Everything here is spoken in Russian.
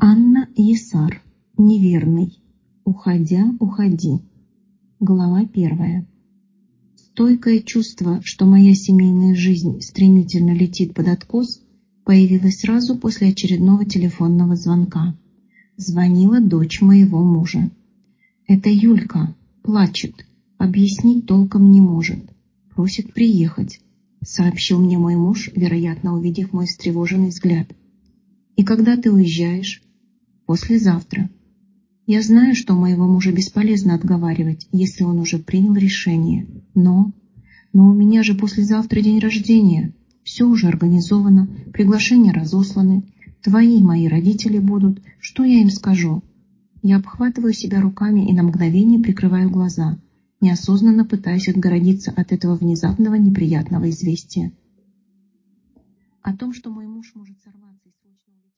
Анна Есар. Неверный. Уходя, уходи. Глава 1. Стойкое чувство, что моя семейная жизнь стремительно летит под откос, появилось сразу после очередного телефонного звонка. Звонила дочь моего мужа. Это Юлька. Плачет. Объяснить толком не может. Просит приехать, сообщил мне мой муж, вероятно, увидев мой встревоженный взгляд. И когда ты уезжаешь? Послезавтра. Я знаю, что моего мужа бесполезно отговаривать, если он уже принял решение. Но у меня же послезавтра день рождения. Все уже организовано, приглашения разосланы. Твои и мои родители будут. Что я им скажу? Я обхватываю себя руками и на мгновение прикрываю глаза, неосознанно пытаясь отгородиться от этого внезапного неприятного известия. О том, что мой муж может сорваться и срочно